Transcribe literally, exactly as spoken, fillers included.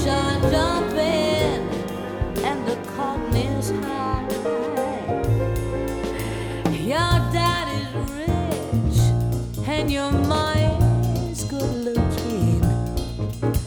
are jumping and the cotton is high. Your daddy's rich and your mom